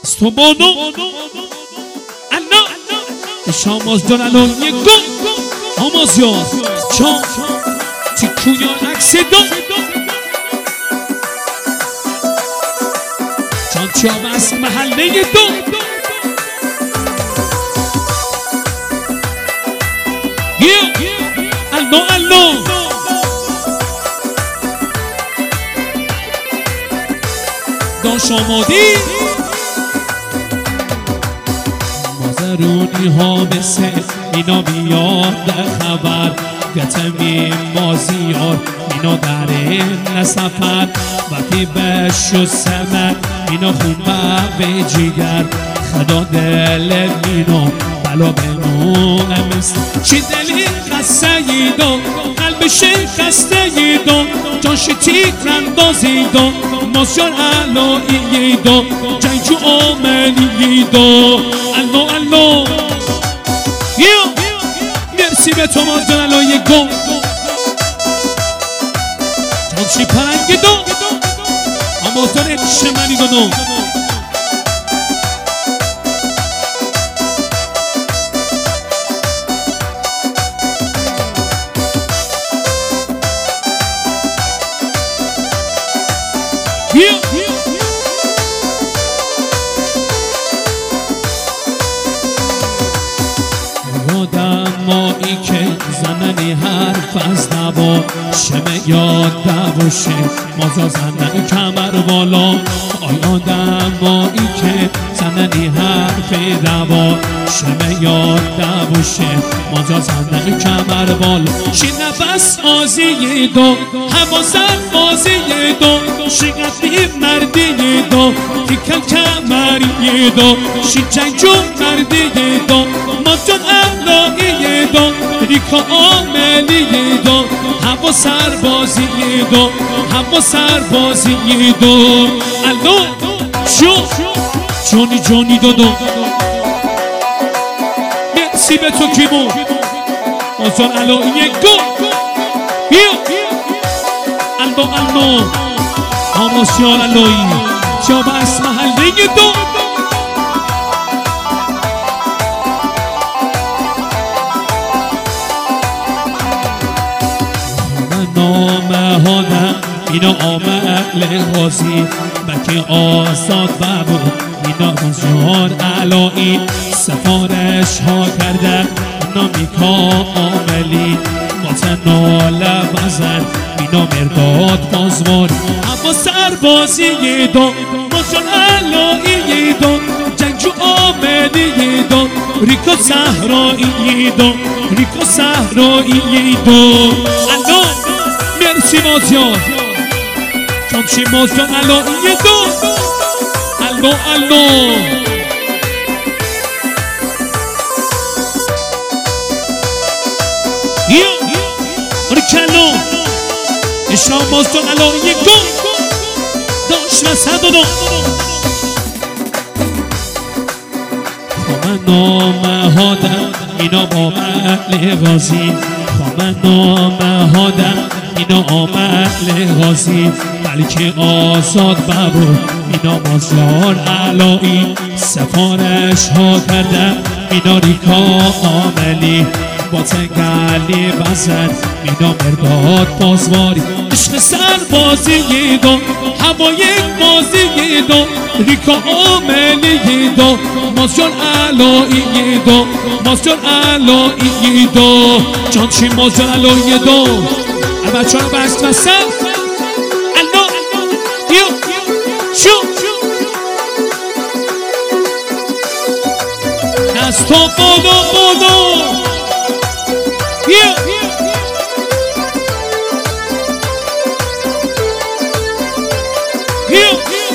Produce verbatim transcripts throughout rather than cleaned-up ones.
Stobono Allah شاماز دارن یک گو آماز یا چون تیکویان عکس دو چون چیاب از محله دو الو الو داش آمادی مازرونی ها مثل اینا بیاد در خبر گتمی مازیار اینا در این سفر وقتی بش و سمر اینا خون به جیگر خدا دل اینا بلا بنو امست چی دلی خسته ایدو قلبش خسته ایدو جانش تیک رندازیدو مازیار علایی ایدو جنجو آمنی ایدو الو الو مرسی به تو مازیار علایی گو جانشی پرنگی دو آمازیار شمنی دو آدمایی که زننی حرف از نبا شمه یاد دوشه مازا زنن کمر بالا آی آدمایی که زننی حرف روا شمه یاد دوشه مازا زنن کمر بالا شی نفس آزی دو حواسن بازی دو شی قدی مردی دو تیکل کمری دو شی جنگجو مردی دو مازجان علایی دو ریکا آملی دو هوا سربازی دو هوا سربازی دو الو شو جونی جونی دو دو مرسی به تو کی بود مازجان علایی گو بیا الو الو آمازیار علایی جا بس محله دو نامهانم اینا آمل غازی بکی آزاد بابو اینا مازیار علایی سفارش ها کرده نامیکا آملی ماتنال بزن اینا مرداد بازواری اما سربازی دو مازیار علایی دو جنگجو آملی دو ریکا صحرایی دو ریکا صحرایی دو الو مرسی مازیار چمچی مازیار علایی دو الو الو ریکلو اشام مازیار علایی دو داشت و صد و دو من نامهادم اینا با محل غازی من نامهادم اینا آمل غازی بلکه آزاد بابو اینا مازیار علایی سفارش ها کردن اینا ریکا آملی با تنگلی بزن اینا مرداد بازواری عشق سربازی دو هوا یک بازی دو ریکا آملی دو مازیار علایی دو مازیار علایی دو جانچی مازیار علایی دو بچه ها بست و سر الو یو شو از تو بودو بودو یو یو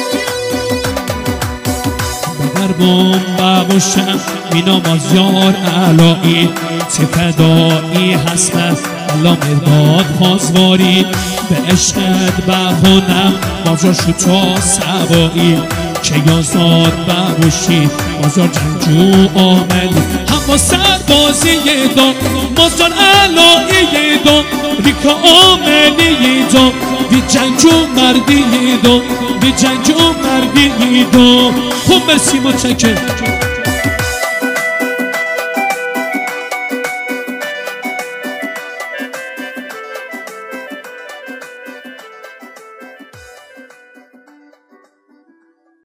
بگر بوم باشم اینا مازیار علایی چه فدایی هستم الله مرداد پازواری به عشقت بخونم مازیار شوچا سوایی که یازاد ببوشی مازیار جنگجو آملی هوا سربازی دو مازیار علایی دو ریکا آملی دو بی جنگجو مردی دو بی جنگجو کردید و خوب مرسی متشکر